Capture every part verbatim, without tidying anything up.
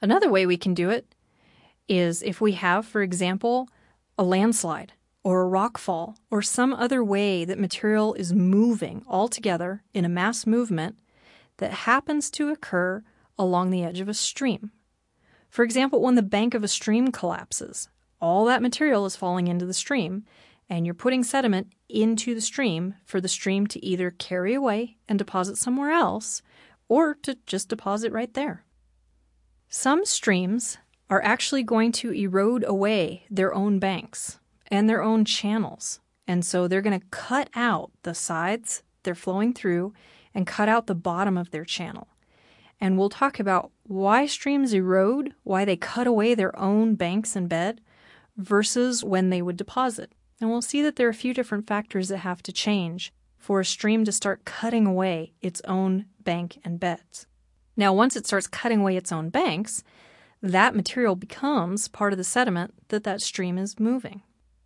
Another way we can do it is if we have, for example, a landslide or a rock fall or some other way that material is moving all together in a mass movement that happens to occur along the edge of a stream. For example, when the bank of a stream collapses, all that material is falling into the stream, and you're putting sediment into the stream for the stream to either carry away and deposit somewhere else or to just deposit right there. Some streams are actually going to erode away their own banks and their own channels, and so they're going to cut out the sides they're flowing through and cut out the bottom of their channel. And we'll talk about why streams erode, why they cut away their own banks and bed versus when they would deposit. And we'll see that there are a few different factors that have to change for a stream to start cutting away its own bank and beds. Now, once it starts cutting away its own banks, that material becomes part of the sediment that that stream is moving.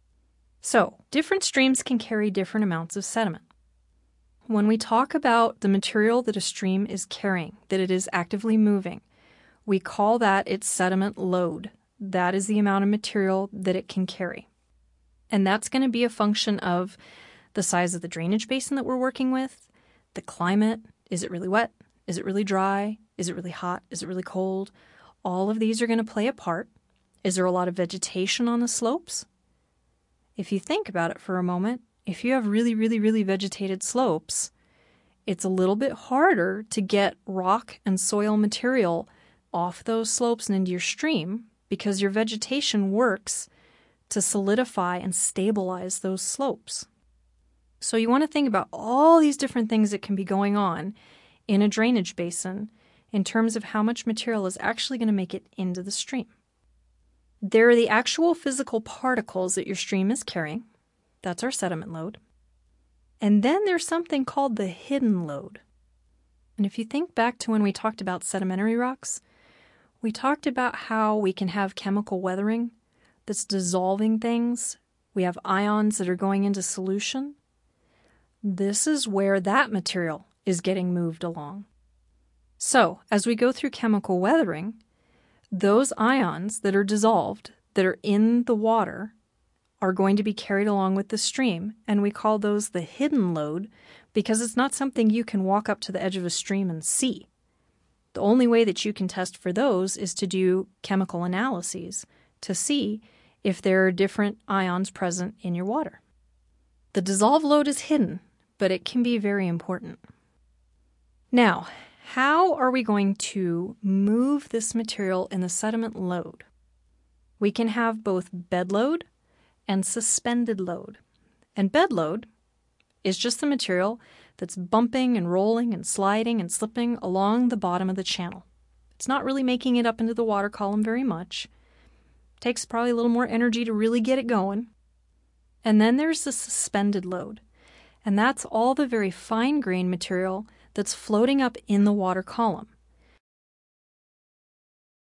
So, different streams can carry different amounts of sediment. When we talk about the material that a stream is carrying, that it is actively moving, we call that its sediment load. That is the amount of material that it can carry. And that's going to be a function of the size of the drainage basin that we're working with, the climate. Is it really wet? Is it really dry? Is it really hot? Is it really cold? All of these are going to play a part. Is there a lot of vegetation on the slopes? If you think about it for a moment, if you have really, really, really vegetated slopes, it's a little bit harder to get rock and soil material off those slopes and into your stream because your vegetation works to solidify and stabilize those slopes. So you want to think about all these different things that can be going on in a drainage basin in terms of how much material is actually going to make it into the stream. There are the actual physical particles that your stream is carrying. That's our sediment load. And then there's something called the hidden load. And if you think back to when we talked about sedimentary rocks, we talked about how we can have chemical weathering that's dissolving things. We have ions that are going into solution. This is where that material is getting moved along. So, as we go through chemical weathering, those ions that are dissolved, that are in the water, are going to be carried along with the stream, and we call those the hidden load because it's not something you can walk up to the edge of a stream and see. The only way that you can test for those is to do chemical analyses to see if there are different ions present in your water. The dissolved load is hidden, but it can be very important. Now, how are we going to move this material in the sediment load? We can have both bed load and suspended load. And bed load is just the material that's bumping and rolling and sliding and slipping along the bottom of the channel. It's not really making it up into the water column very much. It takes probably a little more energy to really get it going. And then there's the suspended load. And that's all the very fine-grained material that's floating up in the water column.